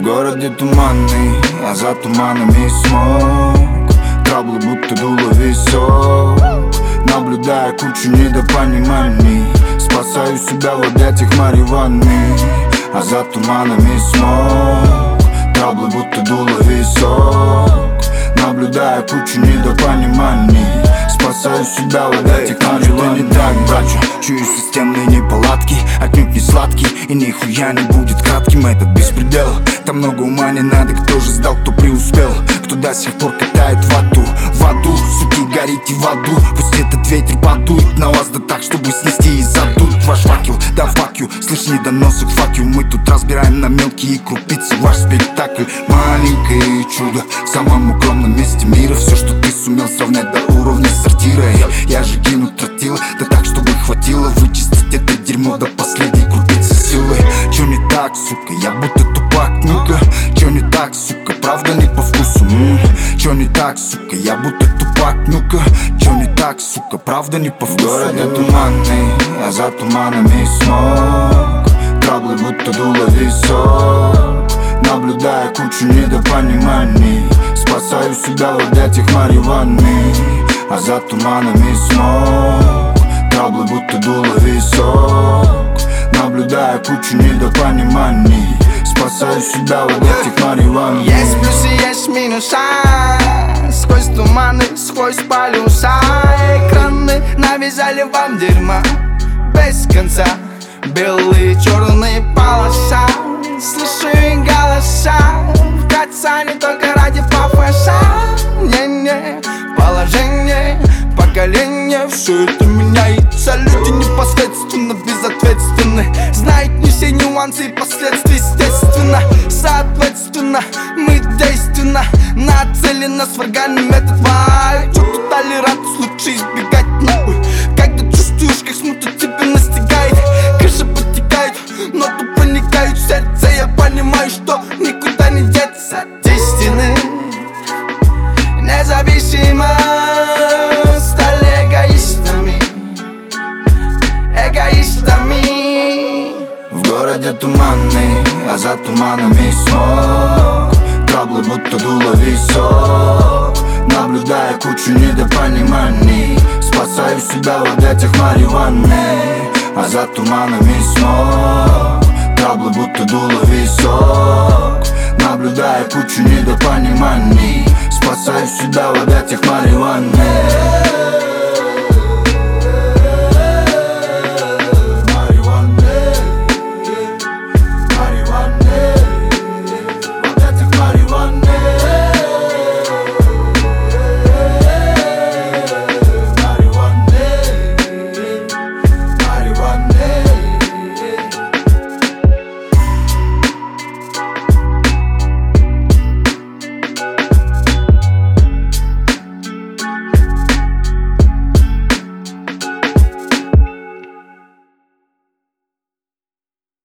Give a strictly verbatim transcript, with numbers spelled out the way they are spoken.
городе туманный, а за туманами смог. Траблы будто дуло весов. Наблюдая кучу недопониманий, спасаю себя в объятиях марихуаны, а за туманами смог. Траблы будто дуло весов. Наблюдая кучу недопониманий, спасаю себя в объятиях марихуаны. Не так, братья, чую системные неполадки, отнюдь не сладкий и нихуя не будет кратким этот беспредел. Там много ума не надо, кто же сдал, кто преуспел, кто до сих пор катает в аду. В аду, суки, горите в аду. Пусть этот ветер подует на вас, да так, чтобы снести и задуть ваш факел. Да fuck you, слышь, недоносок, fuck you. Мы тут разбираем на мелкие крупицы ваш спектакль. Маленькое чудо в самом укромном месте мира. Все, что ты сумел сравнять до уровня сортира. Я же кину тротила, да так, чтобы хватило вычистить это дерьмо до последней крупицы силы. Чё не так, сука, я будто тупак, ну-ка. Чё не так, сука, правда не по вкусу, м-м. Чё не так, сука, я будто тупак, ну-ка. Чё не так, сука, правда не по вкусу. В городе туманный, а за туманами смог. Траблы будто дуло весов. Наблюдая кучу недопониманий, спасаю себя в объятиях марихуаны, а за туманами смог. Траблы будто дуло весов. Наблюдая кучу недопониманий, спасаю себя в объятиях марихуаны. Есть плюсы, есть минуса. Сквозь туманы, сквозь полюса. Экраны навязали вам дерьма без конца. Белые, черные полоса. Слышу их голоса. В кацане только ради пафоса. Не-не, положение, поколение. Все это меняется. Люди непосредственно безответственны. Знают не все нюансы и последствия, естественно. Соответственно, мы действенно нацелено, сварганим этот вайб. Чё тут толерантность, лучше избегать нахуй. Когда чувствуешь, как смута тебя настигает, крыша подтекает, но тут проникают в сердце. Я понимаю, что никуда не деться от истины. Независимо стали эгоистами. Эгоистами. В городе туманный, а за туманами смог. Траблы будто дуло весов. Наблюдая кучу недопониманий, спасаю себя в объятиях марихуаны, а за туманами смог. Траблы будто дуло весов. Наблюдая кучу недопониманий, спасаю себя в объятиях марихуаны.